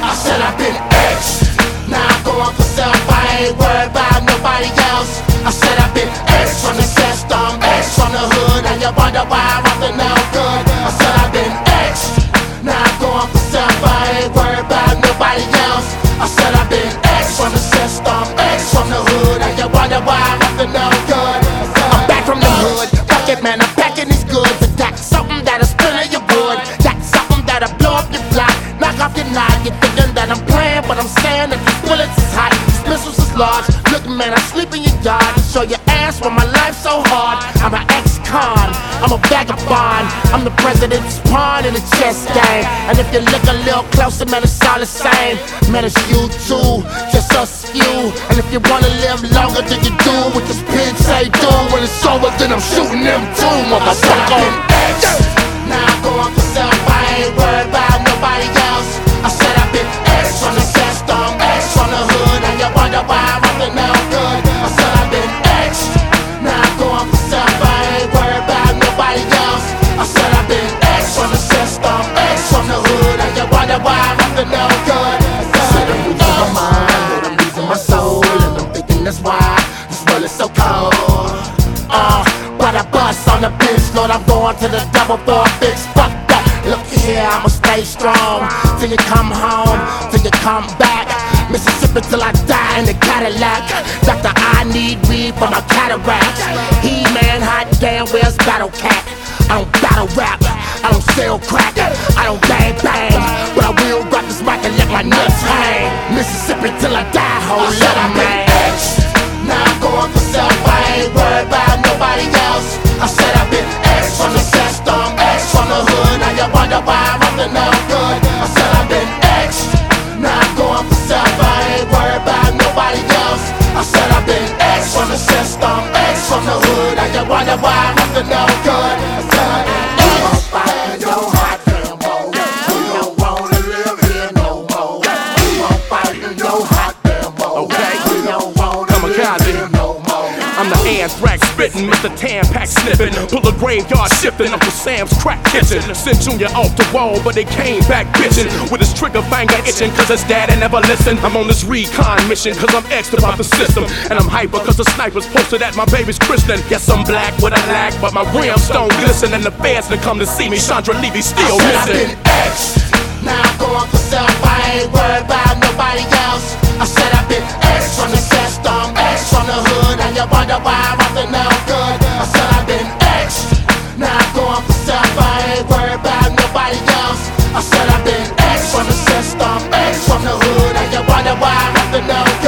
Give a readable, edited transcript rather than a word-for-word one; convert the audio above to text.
I said I've been X. Now I'm going for self, I ain't worried about nobody else. I said I've been X from the system, X from the hood, and you wonder why I'm up to no good. I said I've been X. Now I'm going for self, I ain't worried about nobody else. I said I've been X from the system, X from the hood, and you wonder why I'm up to no good. I'm back from the hood, fuck it man, I'm packing these goods. Attack something that'll splinter your wood. That's something that'll blow up your block. Knock off your knot, you're thinking that I'm playing, but I'm saying that these bullets is hot, these missiles is large. Look man, I sleep in your yard, show your ass why my life's so hard. I'm an ex-con, I'm a vagabond, I'm the president's pawn in the chess game. And if you look a little closer, man, it's all the same. Man, it's you too, just us few. And if you wanna live longer, then you do what this pig say do. When it's over, then I'm shooting them too, motherfucker. Now I'm going for self, I ain't worried about nobody else. I said I've been X from the system, X from the hood, and you wonder why I'm up to no good. I said I've been X. Now I'm going for self, I ain't worried about nobody else. I said I've been X from the system, X from the hood, and you wonder why I'm up to no good. I said I'm losing my mind, Lord, I'm losing my soul, and I'm thinking that's why this world is so cold. But I bust on the bench, Lord, I'm going to the double for a fix. Fuck that, look here, I'ma stay strong till you come home, till you come back. Mississippi till I die in the Cadillac. Doctor, I need weed for my cataracts. He-Man, hot damn, where's Battle Cat? I don't battle rap, I don't sell crack, I don't bang bang, but I will rock this mic and let my nuts hang. Mississippi till I die, hold up, man. Now I'm going for self, I ain't worried about nobody else. I said I've been X from the system, X from the hood, now you wonder why I'm up to no good. I said I've been X. Now I'm going for self, I ain't worried about nobody else. I said I've been X from the system, X from the hood, now you wonder why I'm up to no good. I said I've been X. Fight no hot demo, we don't wanna live here no more. We won't fight no hot demo, we don't wanna live here no more. I'm the anthrax spittin', Mr. Tampax sniffin', pull a graveyard shiftin', Uncle Sam's crack kitchen. Sent Junior off the wall, but they came back bitchin', with his trigger finger itchin', cause his daddy never listened. I'm on this recon mission, cause I'm exed about the system. And I'm hyper, cause the snipers posted at my baby's christening. Yes, I'm black with a lack, but my brimstone glisten. And the fans that come to see me, Chandra Levy still missing. I've been X. Now I'm going for self, I ain't worried about nobody else. I said I've been X from the system, X from the hood, and you wonder why I'm up to no good. I said I've been X. Now I'm going for self, I ain't worried about nobody else. I said I've been X from the system, X from the hood, and you wonder why I'm up to no good.